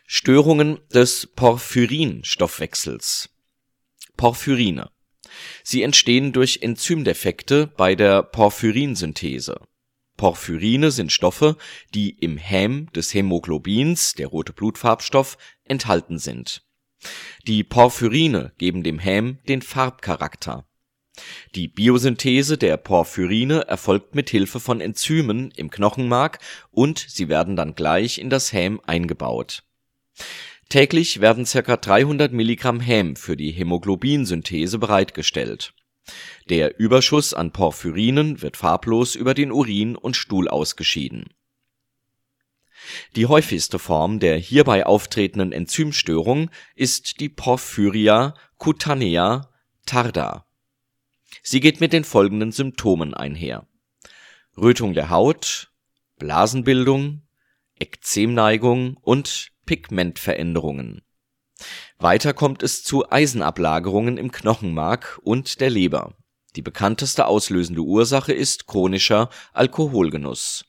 Störungen des Porphyrin-Stoffwechsels. Porphyrine. Sie entstehen durch Enzymdefekte bei der Porphyrinsynthese. Porphyrine sind Stoffe, die im Häm des Hämoglobins, der rote Blutfarbstoff, enthalten sind. Die Porphyrine geben dem Häm den Farbcharakter. Die Biosynthese der Porphyrine erfolgt mit Hilfe von Enzymen im Knochenmark und sie werden dann gleich in das Häm eingebaut. Täglich werden ca. 300 Milligramm Häm für die Hämoglobinsynthese bereitgestellt. Der Überschuss an Porphyrinen wird farblos über den Urin und Stuhl ausgeschieden. Die häufigste Form der hierbei auftretenden Enzymstörung ist die Porphyria cutanea tarda. Sie geht mit den folgenden Symptomen einher: Rötung der Haut, Blasenbildung, Ekzemneigung und Pigmentveränderungen. Weiter kommt es zu Eisenablagerungen im Knochenmark und der Leber. Die bekannteste auslösende Ursache ist chronischer Alkoholgenuss.